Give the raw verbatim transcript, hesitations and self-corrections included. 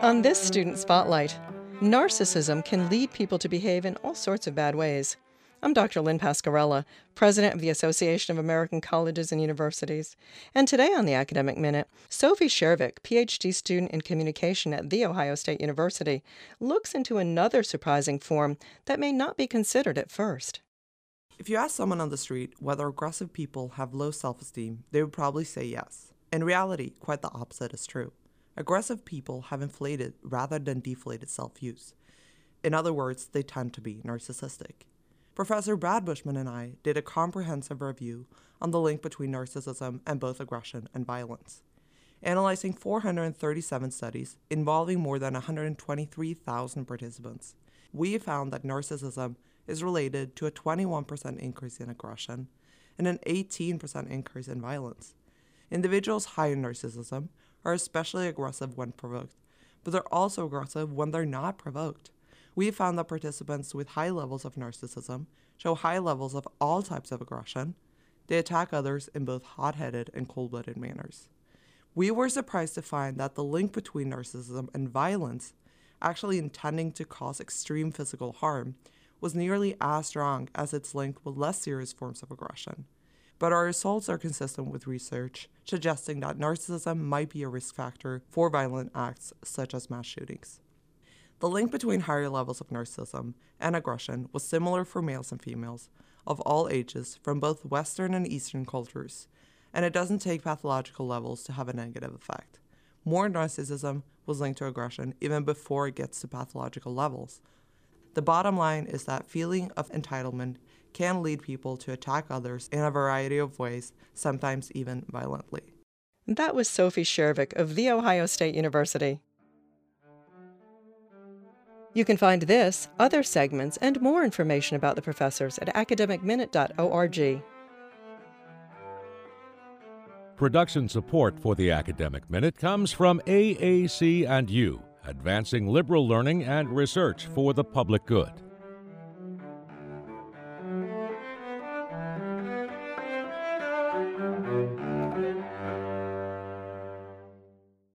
On this Student Spotlight, narcissism can lead people to behave in all sorts of bad ways. I'm Doctor Lynn Pascarella, President of the Association of American Colleges and Universities. And today on the Academic Minute, Sophie Shervik, P H D student in communication at The Ohio State University, looks into another surprising form that may not be considered at first. If you ask someone on the street whether aggressive people have low self-esteem, they would probably say yes. In reality, quite the opposite is true. Aggressive people have inflated rather than deflated self-use. In other words, they tend to be narcissistic. Professor Brad Bushman and I did a comprehensive review on the link between narcissism and both aggression and violence. Analyzing four hundred thirty-seven studies involving more than one hundred twenty-three thousand participants, we found that narcissism is related to a twenty-one percent increase in aggression and an eighteen percent increase in violence. Individuals high in narcissism are especially aggressive when provoked, but they're also aggressive when they're not provoked. We found that participants with high levels of narcissism show high levels of all types of aggression. They attack others in both hot-headed and cold-blooded manners. We were surprised to find that the link between narcissism and violence, actually intending to cause extreme physical harm, was nearly as strong as its link with less serious forms of aggression. But our results are consistent with research suggesting that narcissism might be a risk factor for violent acts such as mass shootings. The link between higher levels of narcissism and aggression was similar for males and females of all ages from both Western and Eastern cultures, and it doesn't take pathological levels to have a negative effect. More narcissism was linked to aggression even before it gets to pathological levels. The bottom line is that feeling of entitlement can lead people to attack others in a variety of ways, sometimes even violently. That was Sophie Shervik of The Ohio State University. You can find this, other segments, and more information about the professors at academic minute dot org. Production support for the Academic Minute comes from A A C and U, advancing liberal learning and research for the public good.